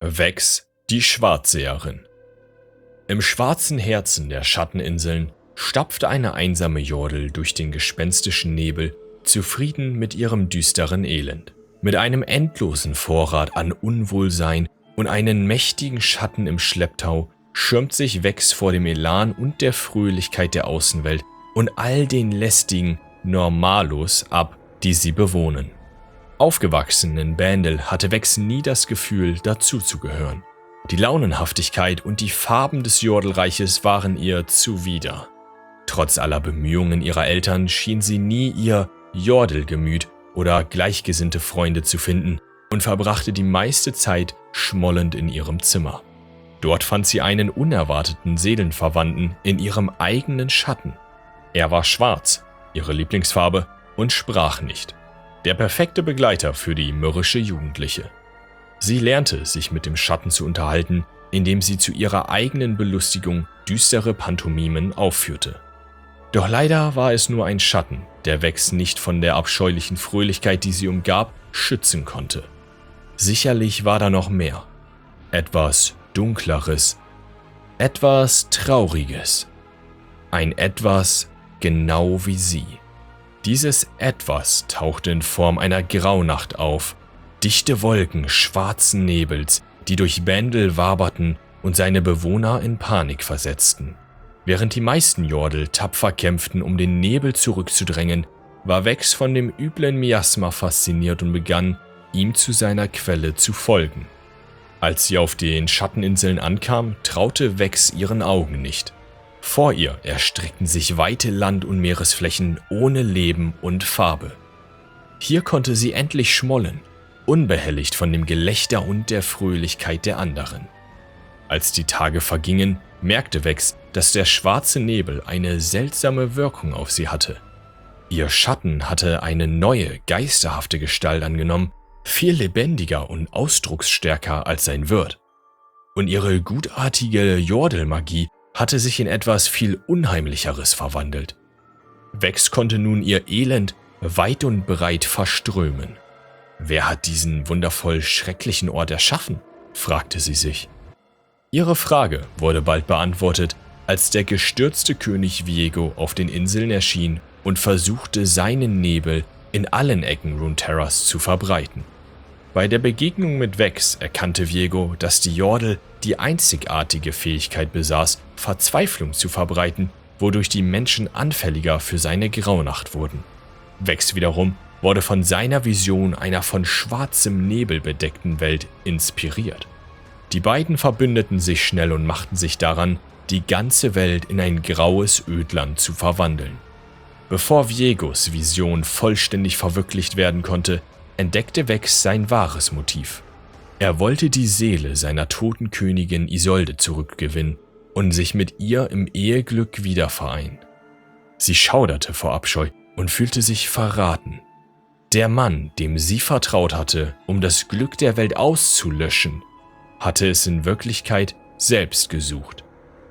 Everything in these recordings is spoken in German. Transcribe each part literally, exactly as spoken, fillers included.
Vex, die Schwarzseherin. Im schwarzen Herzen der Schatteninseln stapfte eine einsame Jordel durch den gespenstischen Nebel, zufrieden mit ihrem düsteren Elend. Mit einem endlosen Vorrat an Unwohlsein und einen mächtigen Schatten im Schlepptau schirmt sich Vex vor dem Elan und der Fröhlichkeit der Außenwelt und all den lästigen Normalos ab, die sie bewohnen. Aufgewachsen in Bandel hatte Vex nie das Gefühl, dazuzugehören. Die Launenhaftigkeit und die Farben des Jordelreiches waren ihr zuwider. Trotz aller Bemühungen ihrer Eltern schien sie nie ihr Jordelgemüt oder gleichgesinnte Freunde zu finden und verbrachte die meiste Zeit schmollend in ihrem Zimmer. Dort fand sie einen unerwarteten Seelenverwandten in ihrem eigenen Schatten. Er war schwarz, ihre Lieblingsfarbe, und sprach nicht. Der perfekte Begleiter für die mürrische Jugendliche. Sie lernte, sich mit dem Schatten zu unterhalten, indem sie zu ihrer eigenen Belustigung düstere Pantomimen aufführte. Doch leider war es nur ein Schatten, der Vex nicht von der abscheulichen Fröhlichkeit, die sie umgab, schützen konnte. Sicherlich war da noch mehr. Etwas Dunkleres, etwas Trauriges. Ein Etwas genau wie sie. Dieses Etwas tauchte in Form einer Graunacht auf, dichte Wolken schwarzen Nebels, die durch Bandel waberten und seine Bewohner in Panik versetzten. Während die meisten Jordel tapfer kämpften, um den Nebel zurückzudrängen, war Vex von dem üblen Miasma fasziniert und begann, ihm zu seiner Quelle zu folgen. Als sie auf den Schatteninseln ankam, traute Vex ihren Augen nicht. Vor ihr erstreckten sich weite Land- und Meeresflächen ohne Leben und Farbe. Hier konnte sie endlich schmollen, unbehelligt von dem Gelächter und der Fröhlichkeit der anderen. Als die Tage vergingen, merkte Vex, dass der schwarze Nebel eine seltsame Wirkung auf sie hatte. Ihr Schatten hatte eine neue, geisterhafte Gestalt angenommen, viel lebendiger und ausdrucksstärker als sein Wirt. Und ihre gutartige Jordelmagie hatte sich in etwas viel Unheimlicheres verwandelt. Vex konnte nun ihr Elend weit und breit verströmen. Wer hat diesen wundervoll schrecklichen Ort erschaffen? Fragte sie sich. Ihre Frage wurde bald beantwortet, als der gestürzte König Viego auf den Inseln erschien und versuchte, seinen Nebel in allen Ecken Runeterras zu verbreiten. Bei der Begegnung mit Vex erkannte Viego, dass die Jordel die einzigartige Fähigkeit besaß, Verzweiflung zu verbreiten, wodurch die Menschen anfälliger für seine Graunacht wurden. Vex wiederum wurde von seiner Vision einer von schwarzem Nebel bedeckten Welt inspiriert. Die beiden verbündeten sich schnell und machten sich daran, die ganze Welt in ein graues Ödland zu verwandeln. Bevor Viegos Vision vollständig verwirklicht werden konnte, entdeckte Vex sein wahres Motiv. Er wollte die Seele seiner toten Königin Isolde zurückgewinnen und sich mit ihr im Eheglück wiedervereinen. Sie schauderte vor Abscheu und fühlte sich verraten. Der Mann, dem sie vertraut hatte, um das Glück der Welt auszulöschen, hatte es in Wirklichkeit selbst gesucht.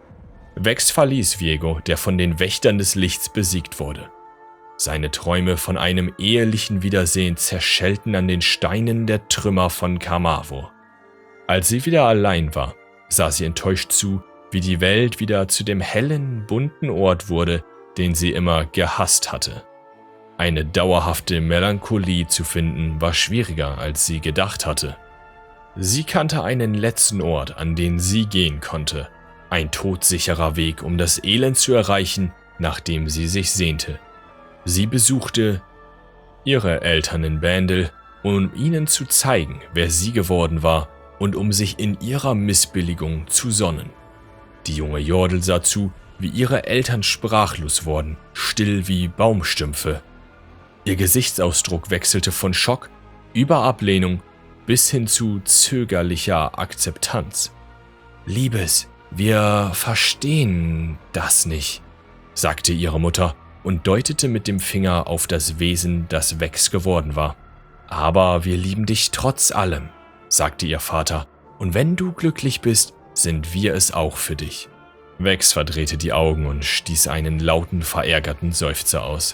Vex verließ Viego, der von den Wächtern des Lichts besiegt wurde. Seine Träume von einem ehelichen Wiedersehen zerschellten an den Steinen der Trümmer von Kamavo. Als sie wieder allein war, sah sie enttäuscht zu, wie die Welt wieder zu dem hellen, bunten Ort wurde, den sie immer gehasst hatte. Eine dauerhafte Melancholie zu finden, war schwieriger, als sie gedacht hatte. Sie kannte einen letzten Ort, an den sie gehen konnte, ein todsicherer Weg, um das Elend zu erreichen, nach dem sie sich sehnte. Sie besuchte ihre Eltern in Bandel, um ihnen zu zeigen, wer sie geworden war und um sich in ihrer Missbilligung zu sonnen. Die junge Jordel sah zu, wie ihre Eltern sprachlos wurden, still wie Baumstümpfe. Ihr Gesichtsausdruck wechselte von Schock über Ablehnung bis hin zu zögerlicher Akzeptanz. »Liebes, wir verstehen das nicht«, sagte ihre Mutter und deutete mit dem Finger auf das Wesen, das Vex geworden war. »Aber wir lieben dich trotz allem«, sagte ihr Vater, »und wenn du glücklich bist, sind wir es auch für dich.« Vex verdrehte die Augen und stieß einen lauten, verärgerten Seufzer aus.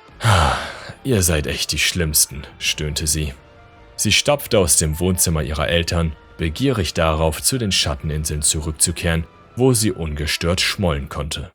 »Ihr seid echt die Schlimmsten«, stöhnte sie. Sie stapfte aus dem Wohnzimmer ihrer Eltern, begierig darauf, zu den Schatteninseln zurückzukehren, wo sie ungestört schmollen konnte.